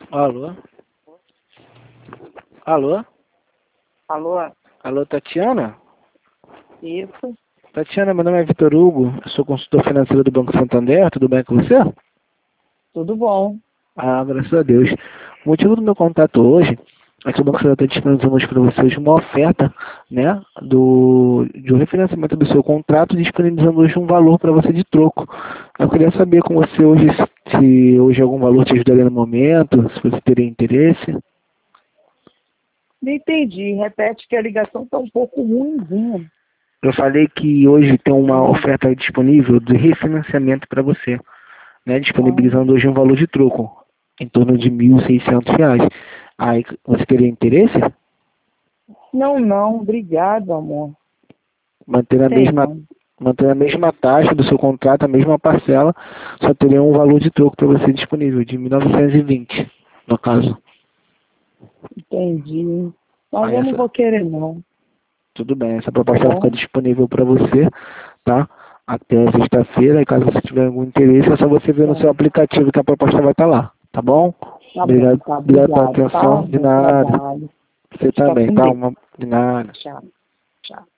Alô? Alô? Alô? Alô, Tatiana? Isso. Tatiana, meu nome é Vitor Hugo, eu sou consultor financeiro do Banco Santander, tudo bem com você? Tudo bom. Ah, graças a Deus. O motivo do meu contato hoje é que o Banco Santander está disponibilizando hoje para vocês uma oferta, né, de um refinanciamento do seu contrato, disponibilizando hoje um valor para você de troco. Eu queria saber com você hoje se hoje algum valor te ajudaria no momento, se você teria interesse. Não entendi. Repete que a ligação está um pouco ruimzinha. Eu falei que hoje tem uma oferta disponível de refinanciamento para você, né? Disponibilizando hoje um valor de troco, em torno de R$ 1.600. Aí, você teria interesse? Não. Obrigado, amor. Manter a Tem mesma, não. manter a mesma taxa do seu contrato, a mesma parcela, só teria um valor de troco para você disponível, de 1.920, no caso. Entendi. Mas Aí eu não vou querer, não. tudo bem, essa proposta vai Bom, ficar disponível para você, tá? Até sexta-feira, e caso você tiver algum interesse, é só você ver no seu aplicativo que a proposta vai estar lá, tá bom? tá bom, Obrigado, tá. obrigado pela Obrigado, tá? atenção. De Bom nada. trabalho. Você Fica também, com tá? Deus. De nada. Tchau. Tchau.